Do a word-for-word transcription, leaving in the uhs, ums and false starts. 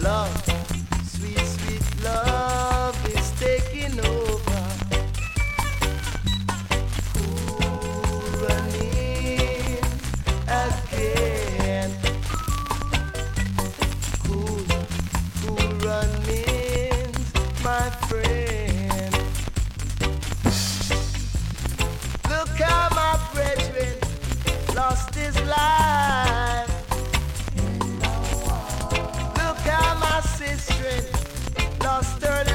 Love, sweet, sweet love is taking over. Ooh, running again. Cool, cool runnings, my friend. Look how my brethren lost his life. Look how my sister lost her